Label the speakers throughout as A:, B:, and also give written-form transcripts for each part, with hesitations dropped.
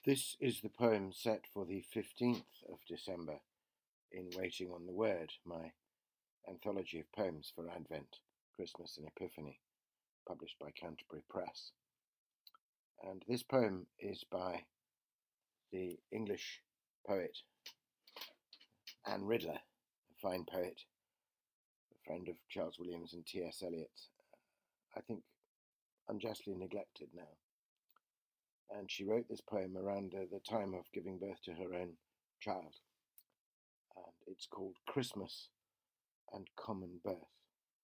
A: This is the poem set for the 15th of December in Waiting on the Word, my anthology of poems for Advent, Christmas and Epiphany, published by Canterbury Press. And this poem is by the English poet Anne Riddler, a fine poet, a friend of Charles Williams and T.S. Eliot, I think unjustly neglected now. And she wrote this poem around the time of giving birth to her own child. And it's called Christmas and Common Birth.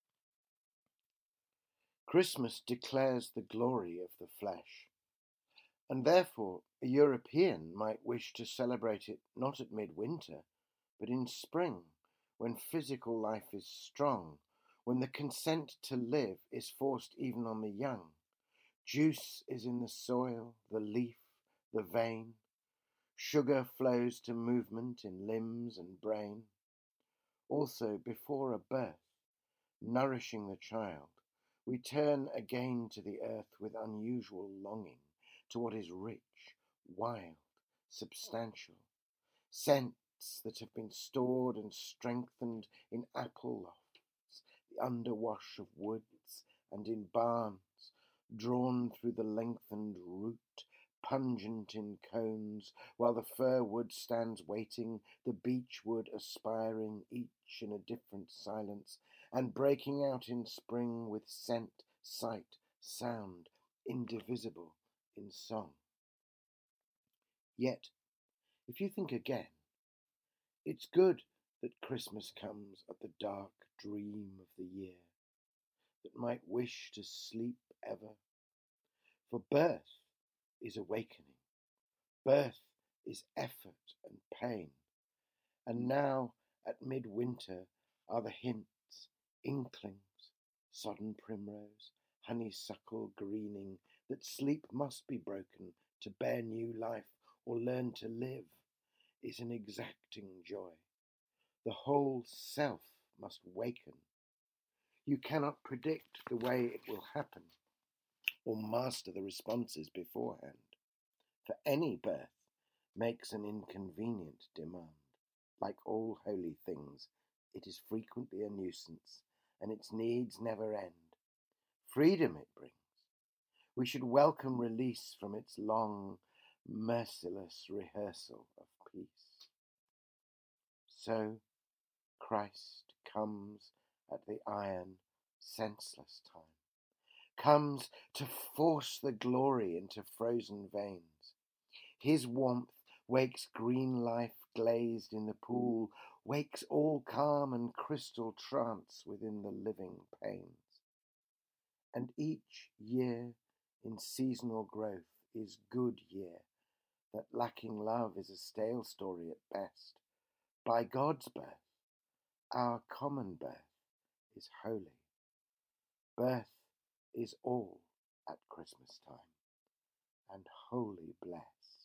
A: Christmas declares the glory of the flesh, and therefore a European might wish to celebrate it not at midwinter, but in spring, when physical life is strong, when the consent to live is forced even on the young. Juice is in the soil, the leaf, the vein. Sugar flows to movement in limbs and brain. Also, before a birth, nourishing the child, we turn again to the earth with unusual longing, to what is rich, wild, substantial. Scents that have been stored and strengthened in apple lofts, the underwash of woods, and in barns, drawn through the lengthened root, pungent in cones, while the fir wood stands waiting, the beech wood aspiring, each in a different silence, and breaking out in spring with scent, sight, sound, indivisible in song. Yet, if you think again, it's good that Christmas comes at the dark dream of the year, that might wish to sleep ever. For birth is awakening, birth is effort and pain, and now at midwinter are the hints, inklings, sodden primrose, honeysuckle greening, that sleep must be broken to bear new life or learn to live, is an exacting joy. The whole self must waken. You cannot predict the way it will happen or master the responses beforehand, for any birth makes an inconvenient demand. Like all holy things, it is frequently a nuisance, and its needs never end. Freedom it brings. We should welcome release from its long, merciless rehearsal of peace. So Christ comes at the iron, senseless time, comes to force the glory into frozen veins. His warmth wakes green life glazed in the pool, wakes all calm and crystal trance within the living pains. And each year in seasonal growth is good year, that lacking love is a stale story at best. By God's birth, our common birth is holy. Birth is all at Christmas time, and wholly blessed.